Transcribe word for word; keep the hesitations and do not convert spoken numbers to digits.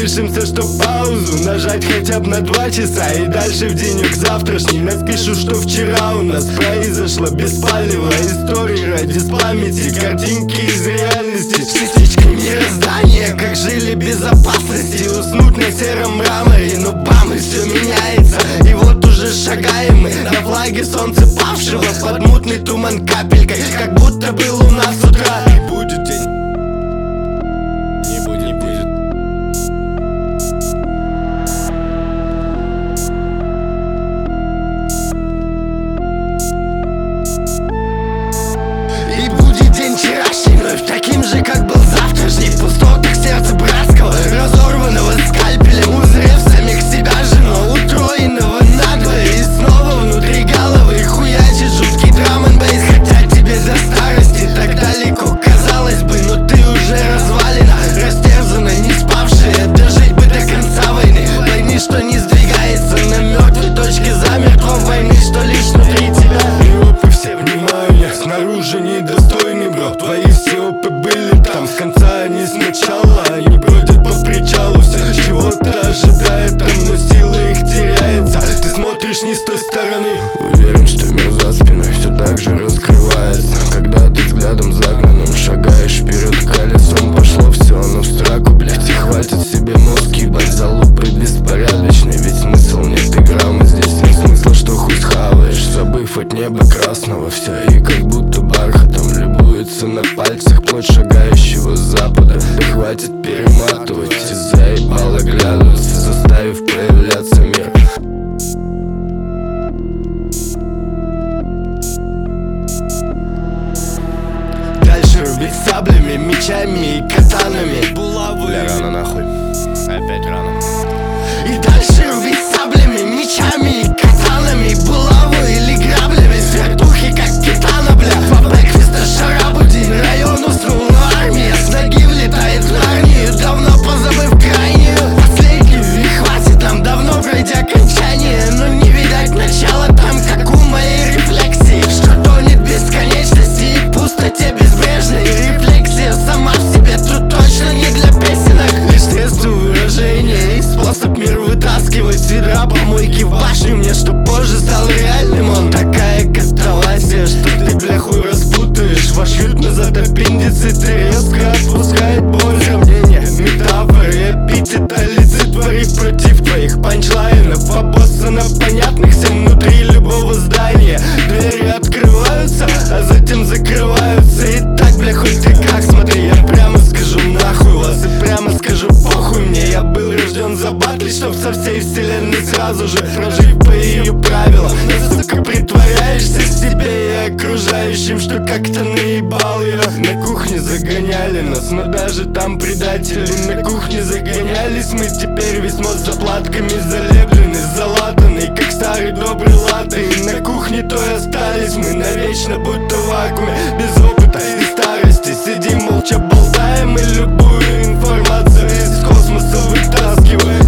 решимся, что паузу нажать хотя бы на два часа. И дальше в денек завтрашний напишу, что вчера у нас произошла беспалевая история ради памяти, картинки из реальности, частички мироздания. Как жили безопасности, уснуть на сером мраморе, но бам, и все меняется. И вот уже шагаем мы на флаге солнца павшего под мутный туман капелькой, как будто был у нас с утра. И будет день. Не будет, не будет. И будет день вчерашний, вновь таким же, как был завтрашний. В пустотах сердца братского, разорванного скальпелем, узрев самих себя же, но утроенного надвое. И снова внутри головы хуячит жуткий драм-н-бейс. Хотя тебе до старости так далеко, казалось бы, но ты уже развалина, растерзана, не спавшая, дожить бы до конца войны. Войны, что не сдвигается на мертвой точке, замертвом войны, что лишь внутри тебя. И опы все внимания, снаружи недостойны, бро. Твои все опы были там, с конца, а не сначала. Они бродят по причалу, все чего-то ожидает там, но сила их теряется. Ты смотришь не с той стороны. Уверен, что мир за спиной все так же раскрывается, когда ты взглядом загнанным шагаешь вперед колесом. Пошло все оно в строку, блять, и хватит себе мозг ебать за лупы беспорядочной. Ведь смысл нет и грамма здесь, нет смысла, что хуй схаваешь, забыв от неба красного все. И как будто бархатом любуется на пальцах плоть шагающего с запада. Да хватит перематывать, и заебало глядываться, заставив проявляться мир. Дальше рубить саблями, мечами и катанами. Булавы. Бля, рано нахуй. Опять рано. И дальше рубить саблями, мечами и катанами. Булавы или граблями, свертухи как китана, бля. По брекфеста шарабуди, район уснул, но армия с ноги влетает в Нарнию, давно позабыв крайнюю последнюю. И хватит нам давно пройти окончание, но не видать начала там, как у моей рефлексии, что тонет в бесконечности и пустоте безбрежной. Рефлексия сама в себе тут точно не для песенок, лишь средство выражения и способ мир вытаскивать с ведра помойки в башню мне, что позже стал реальным. Он такая катавасия, что ты бляху распутаешь. Вошьют назад аппендицит и резко отпускает боль. Сравнения, метафоры, эпитета, лицетворив против твоих панчлайнов, обоссанно понятных всем внутри любого здания. Двери открываются, а затем закрываются. И так, бля, хоть ты как, смотри, я прямо скажу нахуй вас и прямо скажу похуй мне. Я был рожден за батли, чтоб со всей вселенной сразу же прожив по ее правилам. Но, сука, притворяешься себе и окружающим, что как-то наебал я. На кухне загоняли нас, но даже там предатели. На кухне загонялись мы, теперь весь мозг заплатками залепленный, залатанный, как старый добрый латте. И на кухне то и остались мы навечно, будто в вакууме, без опыта и старости. Сидим молча, болтаем и любую информацию из космоса вытаскиваем.